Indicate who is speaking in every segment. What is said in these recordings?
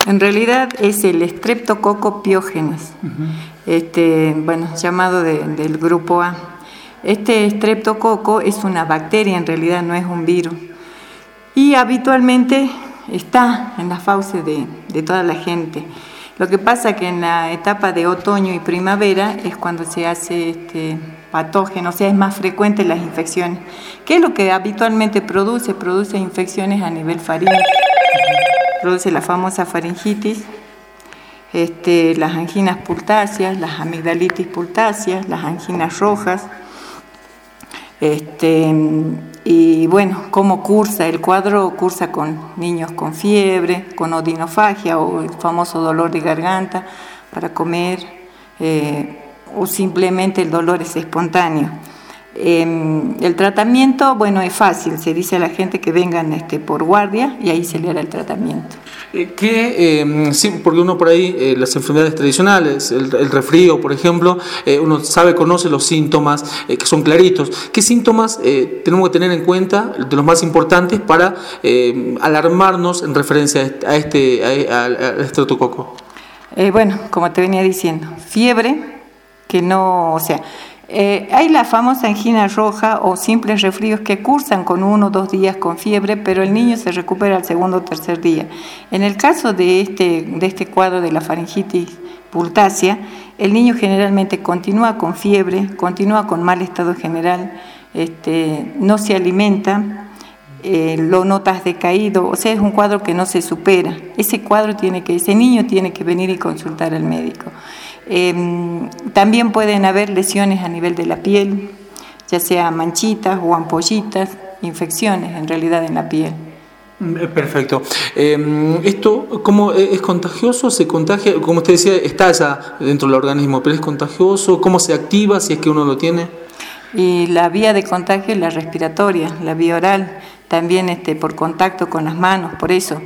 Speaker 1: En realidad es el Streptococcus pyogenes, llamado del grupo A. Este estreptococo es una bacteria, en realidad no es un virus. Y habitualmente está en las fauces de toda la gente. Lo que pasa que en la etapa de otoño y primavera es cuando se hace patógeno, o sea, es más frecuente las infecciones. ¿Qué es lo que habitualmente produce? Produce infecciones a nivel faríngeo. Produce la famosa faringitis, las anginas pultáceas, las amigdalitis pultáceas, las anginas rojas. Y bueno, ¿cómo cursa? El cuadro cursa con niños con fiebre, con odinofagia o el famoso dolor de garganta para comer, o simplemente el dolor es espontáneo. El tratamiento, bueno, es fácil, se dice a la gente que vengan por guardia y ahí se le hará el tratamiento.
Speaker 2: Sí, porque uno por ahí, las enfermedades tradicionales, el resfrío, por ejemplo, uno conoce los síntomas que son claritos. ¿Qué síntomas tenemos que tener en cuenta, de los más importantes, para alarmarnos en referencia a al estreptococo?
Speaker 1: Bueno, como te venía diciendo, fiebre, que no, o sea, hay la famosa angina roja o simples resfríos que cursan con 1 o 2 días con fiebre, pero el niño se recupera al segundo o tercer día. En el caso de este cuadro de la faringitis pultácea, el niño generalmente continúa con fiebre, continúa con mal estado general, no se alimenta, lo notas decaído, o sea, es un cuadro que no se supera. Ese niño tiene que venir y consultar al médico. También pueden haber lesiones a nivel de la piel, ya sea manchitas o ampollitas, infecciones en realidad en la piel.
Speaker 2: Perfecto. ¿Esto cómo es contagioso? ¿Se contagia? Como usted decía, está ya dentro del organismo, pero ¿es contagioso? ¿Cómo se activa si es que uno lo tiene?
Speaker 1: Y la vía de contagio es la respiratoria, la vía oral, también por contacto con las manos. Por eso,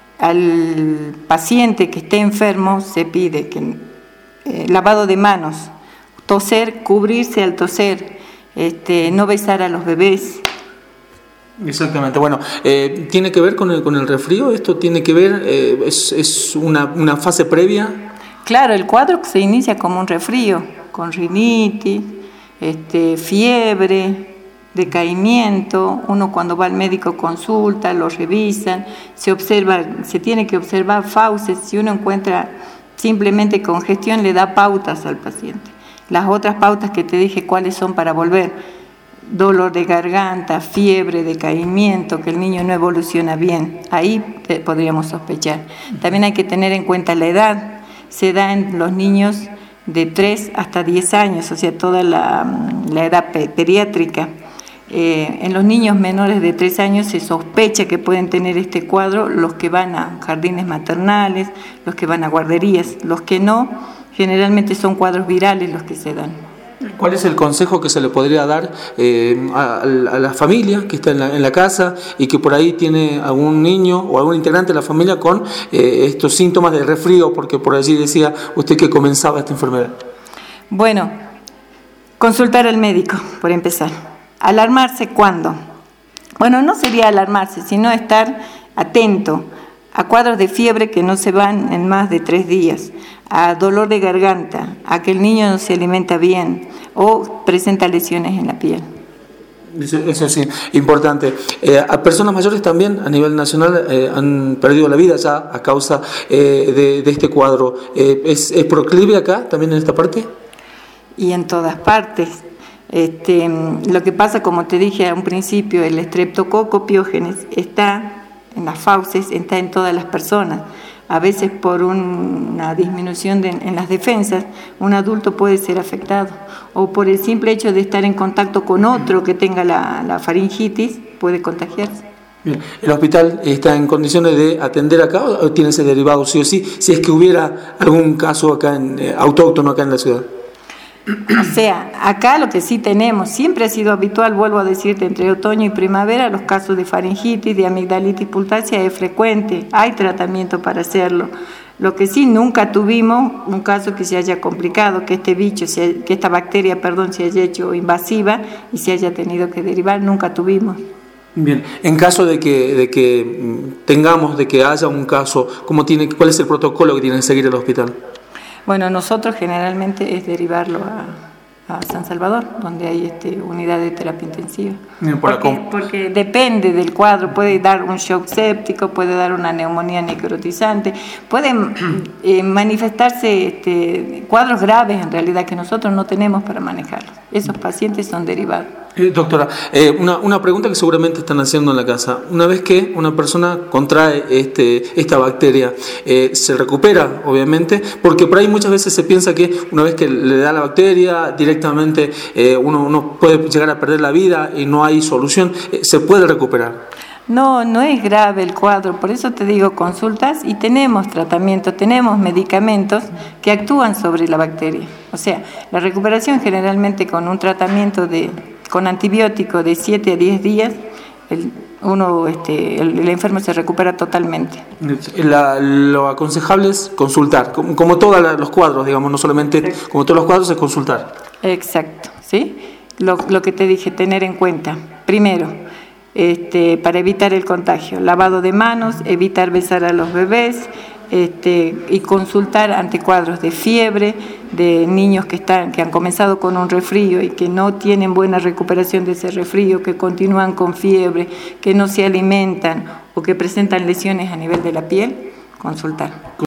Speaker 1: al paciente que esté enfermo se pide que lavado de manos, toser, cubrirse al toser, no besar a los bebés.
Speaker 2: Exactamente. Bueno, ¿tiene que ver con el resfrío? ¿Esto tiene que ver, es una fase previa?
Speaker 1: Claro, el cuadro se inicia como un resfrío, con rinitis, fiebre, decaimiento. Uno cuando va al médico consulta, lo revisan, se tiene que observar fauces. Si uno encuentra simplemente congestión, le da pautas al paciente. Las otras pautas que te dije, ¿cuáles son para volver? Dolor de garganta, fiebre, decaimiento, que el niño no evoluciona bien. Ahí podríamos sospechar. También hay que tener en cuenta la edad. Se da en los niños de 3 hasta 10 años, o sea, toda la edad pediátrica. En los niños menores de 3 años se sospecha que pueden tener este cuadro los que van a jardines maternales, los que van a guarderías. Los que no, generalmente son cuadros virales los que se dan.
Speaker 2: ¿Cuál es el consejo que se le podría dar a la familia que está en la casa y que por ahí tiene algún niño o algún integrante de la familia con estos síntomas de resfrío? Porque por allí decía usted que comenzaba esta enfermedad. Bueno,
Speaker 1: consultar al médico, por empezar. ¿Alarmarse cuándo? Bueno, no sería alarmarse, sino estar atento a cuadros de fiebre que no se van en más de 3 días, a dolor de garganta, a que el niño no se alimenta bien o presenta lesiones en la piel.
Speaker 2: Eso sí, importante. A personas mayores también a nivel nacional han perdido la vida ya a causa de este cuadro. ¿Es proclive acá, también en esta parte?
Speaker 1: Y en todas partes. Lo que pasa, como te dije a un principio, el Streptococcus pyogenes está en las fauces, está en todas las personas. A veces por una disminución en las defensas, un adulto puede ser afectado, o por el simple hecho de estar en contacto con otro que tenga la faringitis, puede contagiarse.
Speaker 2: Bien. ¿El hospital está en condiciones de atender acá o tiene ese derivado sí o sí, si es que hubiera algún caso acá autóctono acá en la ciudad?
Speaker 1: O sea, acá lo que sí tenemos, siempre ha sido habitual, vuelvo a decirte, entre otoño y primavera, los casos de faringitis, de amigdalitis pultácea es frecuente, hay tratamiento para hacerlo. Lo que sí nunca tuvimos un caso que se haya complicado, que esta bacteria se haya hecho invasiva y se haya tenido que derivar, nunca tuvimos.
Speaker 2: Bien, en caso de que tengamos, de que haya un caso, ¿cuál es el protocolo que tiene que seguir el hospital?
Speaker 1: Bueno, nosotros generalmente es derivarlo a San Salvador, donde hay unidad de terapia intensiva. Porque depende del cuadro, puede dar un shock séptico, puede dar una neumonía necrotizante, pueden manifestarse cuadros graves en realidad que nosotros no tenemos para manejarlos. Esos pacientes son derivados.
Speaker 2: Doctora, una pregunta que seguramente están haciendo en la casa. Una vez que una persona contrae esta bacteria, se recupera, obviamente, porque por ahí muchas veces se piensa que una vez que le da la bacteria, directamente uno puede llegar a perder la vida y no hay solución. ¿Se puede recuperar?
Speaker 1: No, no es grave el cuadro, por eso te digo consultas y tenemos tratamiento, tenemos medicamentos que actúan sobre la bacteria. O sea, la recuperación generalmente con un tratamiento con antibiótico de 7 a 10 días, el enfermo se recupera totalmente.
Speaker 2: Lo aconsejable es consultar, como todos los cuadros, digamos, no solamente como todos los cuadros, es consultar.
Speaker 1: Exacto, ¿sí? Lo que te dije, tener en cuenta, primero, para evitar el contagio, lavado de manos, evitar besar a los bebés, y consultar ante cuadros de fiebre, de niños que han comenzado con un resfrío y que no tienen buena recuperación de ese resfrío, que continúan con fiebre, que no se alimentan o que presentan lesiones a nivel de la piel, consultar.